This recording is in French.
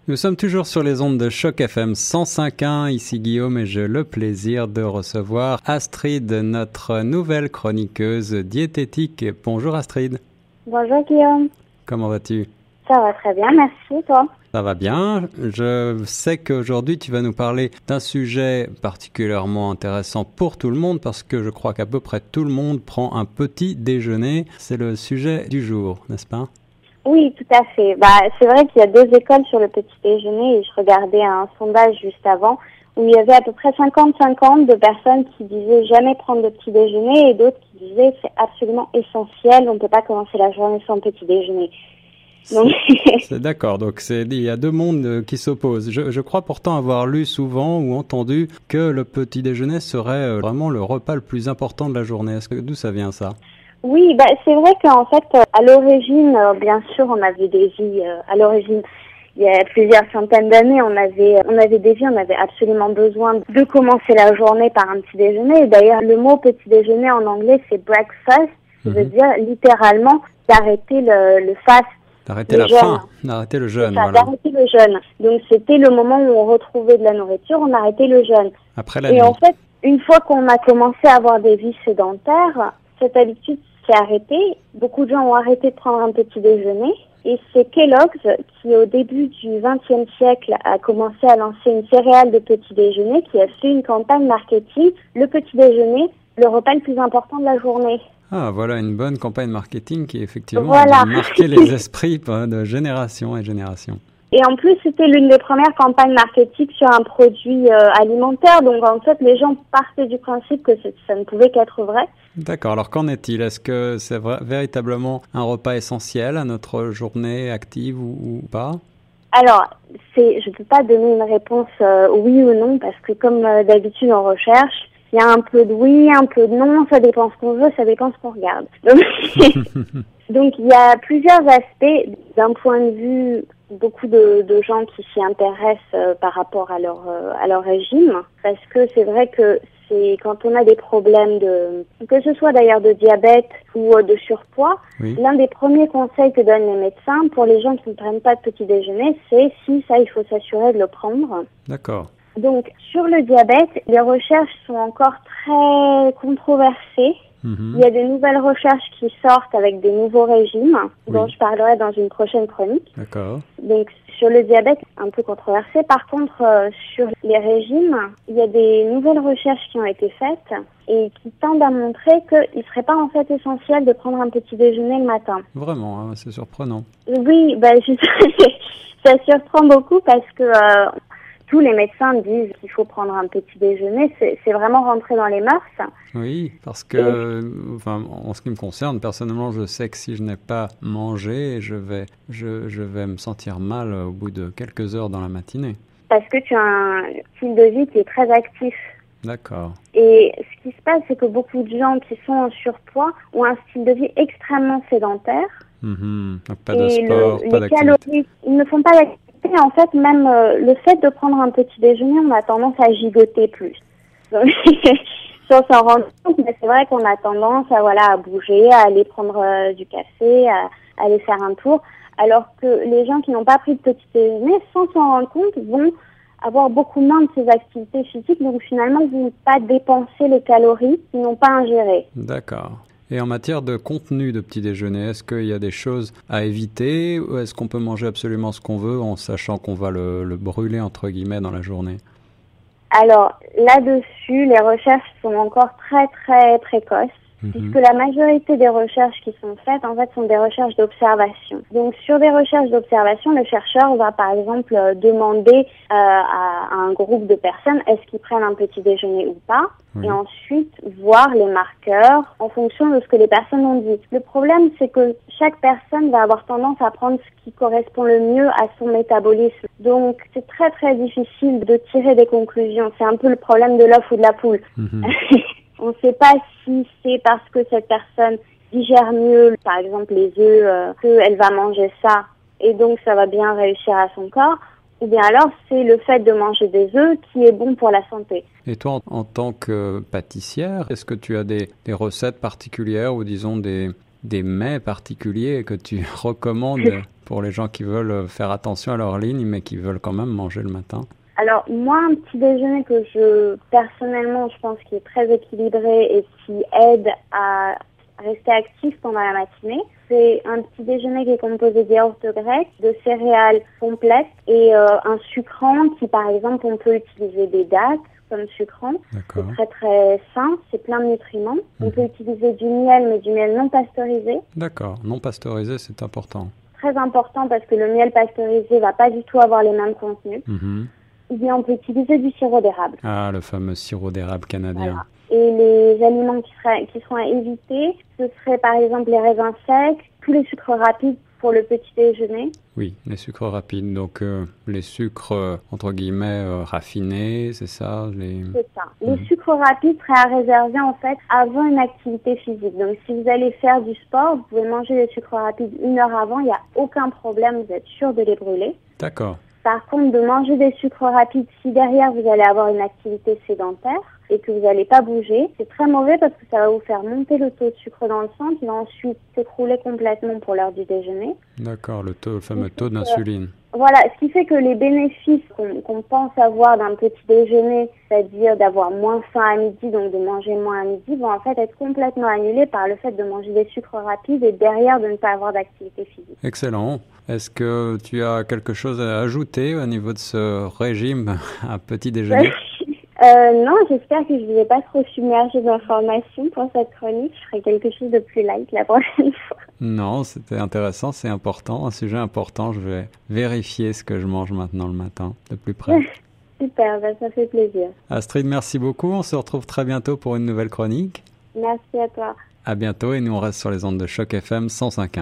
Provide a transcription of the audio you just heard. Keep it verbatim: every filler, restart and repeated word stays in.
Nous sommes toujours sur les ondes de Choc F M cent cinq point un. Ici Guillaume et j'ai le plaisir de recevoir Astrid, notre nouvelle chroniqueuse diététique. Bonjour Astrid. Bonjour Guillaume. Comment vas-tu? Ça va très bien, merci. Toi? Ça va bien. Je sais qu'aujourd'hui tu vas nous parler d'un sujet particulièrement intéressant pour tout le monde parce que je crois qu'à peu près tout le monde prend un petit déjeuner. C'est le sujet du jour, n'est-ce pas? Oui, tout à fait. Bah, c'est vrai qu'il y a deux écoles sur le petit déjeuner et je regardais un sondage juste avant où il y avait à peu près cinquante cinquante de personnes qui disaient jamais prendre de petit déjeuner et d'autres qui disaient c'est absolument essentiel, on ne peut pas commencer la journée sans petit déjeuner. Donc... c'est d'accord, donc c'est, il y a deux mondes qui s'opposent. Je, je crois pourtant avoir lu souvent ou entendu que le petit déjeuner serait vraiment le repas le plus important de la journée. Est-ce que d'où ça vient ça? Oui, bah, c'est vrai qu'en fait, à l'origine, bien sûr, on avait des vies, euh, à l'origine, il y a plusieurs centaines d'années, on avait, on avait des vies, on avait absolument besoin de commencer la journée par un petit déjeuner. Et d'ailleurs, le mot petit déjeuner en anglais, c'est breakfast, qui mm-hmm. veut dire littéralement d'arrêter le, le fast. D'arrêter la faim, d'arrêter le jeûne. Ça, voilà. D'arrêter le jeûne. Donc c'était le moment où on retrouvait de la nourriture, on arrêtait le jeûne. Après la Et nuit. en fait, une fois qu'on a commencé à avoir des vies sédentaires, cette habitude s'est arrêtée. Beaucoup de gens ont arrêté de prendre un petit déjeuner. Et c'est Kellogg's qui, au début du vingtième siècle, a commencé à lancer une céréale de petit déjeuner, qui a fait une campagne marketing. Le petit déjeuner, le repas le plus important de la journée. Ah, voilà une bonne campagne marketing qui, effectivement, voilà. a marqué les esprits de génération et génération. Et en plus, c'était l'une des premières campagnes marketing sur un produit euh, alimentaire. Donc, en fait, les gens partaient du principe que ça ne pouvait qu'être vrai. D'accord. Alors, qu'en est-il? Est-ce que c'est vrai, véritablement un repas essentiel à notre journée active ou, ou pas? Alors, c'est, je ne peux pas donner une réponse euh, oui ou non parce que, comme euh, d'habitude en recherche, il y a un peu de oui, un peu de non, ça dépend ce qu'on veut, ça dépend ce qu'on regarde. Donc, donc il y a plusieurs aspects d'un point de vue, beaucoup de, de gens qui s'y intéressent euh, par rapport à leur euh, à leur régime, parce que c'est vrai que c'est quand on a des problèmes de, que ce soit d'ailleurs de diabète ou euh, de surpoids, oui. L'un des premiers conseils que donnent les médecins pour les gens qui ne prennent pas de petit déjeuner, c'est si ça, il faut s'assurer de le prendre. D'accord. Donc, sur le diabète, les recherches sont encore très controversées. Mmh. Il y a des nouvelles recherches qui sortent avec des nouveaux régimes, oui. dont je parlerai dans une prochaine chronique. D'accord. Donc, sur le diabète, un peu controversé. Par contre, euh, sur les régimes, il y a des nouvelles recherches qui ont été faites et qui tendent à montrer qu'il ne serait pas en fait essentiel de prendre un petit déjeuner le matin. Vraiment, hein, c'est surprenant. Oui, bah, je... ça surprend beaucoup parce que... Euh, tous les médecins disent qu'il faut prendre un petit déjeuner, c'est, c'est vraiment rentrer dans les mœurs. Oui, parce que, enfin, en ce qui me concerne, personnellement, je sais que si je n'ai pas mangé, je vais, je, je vais me sentir mal au bout de quelques heures dans la matinée. Parce que tu as un style de vie qui est très actif. D'accord. Et ce qui se passe, c'est que beaucoup de gens qui sont en surpoids ont un style de vie extrêmement sédentaire. Mmh. Donc pas de sport, le, pas les d'activité. Calories, ils ne font pas d'activité. En fait, même euh, le fait de prendre un petit déjeuner, on a tendance à gigoter plus. Donc, on s'en rend compte, mais c'est vrai qu'on a tendance à, voilà, à bouger, à aller prendre euh, du café, à, à aller faire un tour, alors que les gens qui n'ont pas pris de petit déjeuner, sans s'en rendre compte, vont avoir beaucoup moins de ces activités physiques, donc finalement, ils ne vont pas dépenser les calories qu'ils n'ont pas ingérées. D'accord. Et en matière de contenu de petit déjeuner, est-ce qu'il y a des choses à éviter ou est-ce qu'on peut manger absolument ce qu'on veut en sachant qu'on va le, le brûler entre guillemets dans la journée? Alors là-dessus, les recherches sont encore très très précoces. Mmh. Puisque la majorité des recherches qui sont faites, en fait, sont des recherches d'observation. Donc, sur des recherches d'observation, le chercheur va, par exemple, euh, demander euh, à, à un groupe de personnes est-ce qu'ils prennent un petit déjeuner ou pas, oui. Et ensuite voir les marqueurs en fonction de ce que les personnes ont dit. Le problème, c'est que chaque personne va avoir tendance à prendre ce qui correspond le mieux à son métabolisme. Donc, c'est très très difficile de tirer des conclusions. C'est un peu le problème de l'œuf ou de la poule. Mmh. On ne sait pas si c'est parce que cette personne digère mieux, par exemple les œufs, euh, qu'elle va manger ça et donc ça va bien réussir à son corps, ou bien alors c'est le fait de manger des œufs qui est bon pour la santé. Et toi, en, en tant que pâtissière, est-ce que tu as des, des recettes particulières ou disons des, des mets particuliers que tu recommandes pour les gens qui veulent faire attention à leur ligne, mais qui veulent quand même manger le matin? Alors, moi, un petit déjeuner que je, personnellement, je pense qui est très équilibré et qui aide à rester actif pendant la matinée, c'est un petit déjeuner qui est composé de yaourt grec, de céréales complètes et euh, un sucrant qui, par exemple, on peut utiliser des dattes comme sucrant. C'est très très sain, c'est plein de nutriments. On mmh. peut utiliser du miel, mais du miel non pasteurisé. D'accord, non pasteurisé, c'est important. Très important parce que le miel pasteurisé va pas du tout avoir les mêmes contenus. Mmh. Ou bien on peut utiliser du sirop d'érable. Ah, le fameux sirop d'érable canadien. Voilà. Et les aliments qui, seraient, qui seront à éviter, ce seraient par exemple les raisins secs, tous les sucres rapides pour le petit déjeuner. Oui, les sucres rapides, donc euh, les sucres euh, entre guillemets euh, raffinés, c'est ça les... C'est ça. Mmh. Les sucres rapides seraient à réserver en fait avant une activité physique. Donc si vous allez faire du sport, vous pouvez manger les sucres rapides une heure avant, il n'y a aucun problème, vous êtes sûr de les brûler. D'accord. Par contre, de manger des sucres rapides, si derrière vous allez avoir une activité sédentaire et que vous n'allez pas bouger, c'est très mauvais parce que ça va vous faire monter le taux de sucre dans le sang qui va ensuite s'écrouler complètement pour l'heure du déjeuner. D'accord, le, taux, le fameux taux d'insuline. Voilà, ce qui fait que les bénéfices qu'on, qu'on pense avoir d'un petit déjeuner, c'est-à-dire d'avoir moins faim à midi, donc de manger moins à midi, vont en fait être complètement annulés par le fait de manger des sucres rapides et derrière de ne pas avoir d'activité physique. Excellent. Est-ce que tu as quelque chose à ajouter au niveau de ce régime à petit déjeuner? Euh, non, j'espère que je ne vous ai pas trop submergé d'informations pour cette chronique. Je ferai quelque chose de plus light la prochaine fois. Non, c'était intéressant, c'est important, un sujet important. Je vais vérifier ce que je mange maintenant le matin, de plus près. Super, ben ça fait plaisir. Astrid, merci beaucoup. On se retrouve très bientôt pour une nouvelle chronique. Merci à toi. À bientôt et nous on reste sur les ondes de Choc F M cent cinq virgule un.